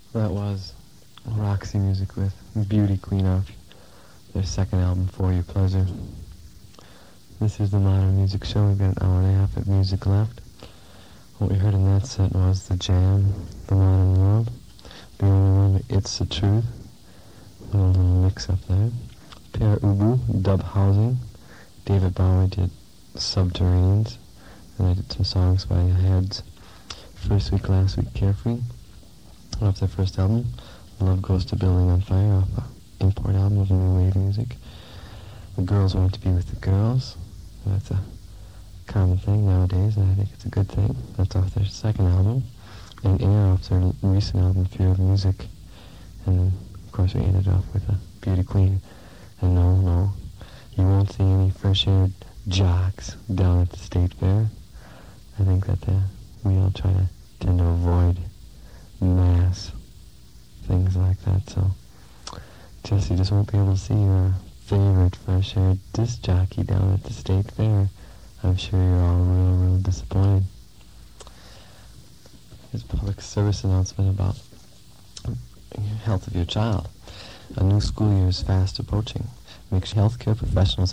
That was Roxy Music with Beauty Queen off their second album, For Your Pleasure. This is the Modern Music Show. We've got an hour and a half of music left. What we heard in that set was The Jam, The Modern World, the only one, It's the Truth, a little mix-up there. Pere Ubu, Dub Housing. David Bowie did Subterraneans, and I did some songs by Heads. First week, last week, Carefree, off their first album. Love Goes to Building on Fire, off an import album of new wave music. The Girls Want to Be with the Girls. That's a common thing nowadays, and I think it's a good thing. That's off their second album. And Air off their recent album, Fear of Music. And then, of course, we ended off with a Beauty Queen. And no, you won't see any fresh-haired jocks down at the State Fair. I think that we all tend to avoid mass things like that, so you just won't be able to see your favorite fresh-haired disc jockey down at the State Fair. I'm sure you're all real disappointed. Here's a public service announcement about health of your child. A new school year is fast approaching. Make sure healthcare professionals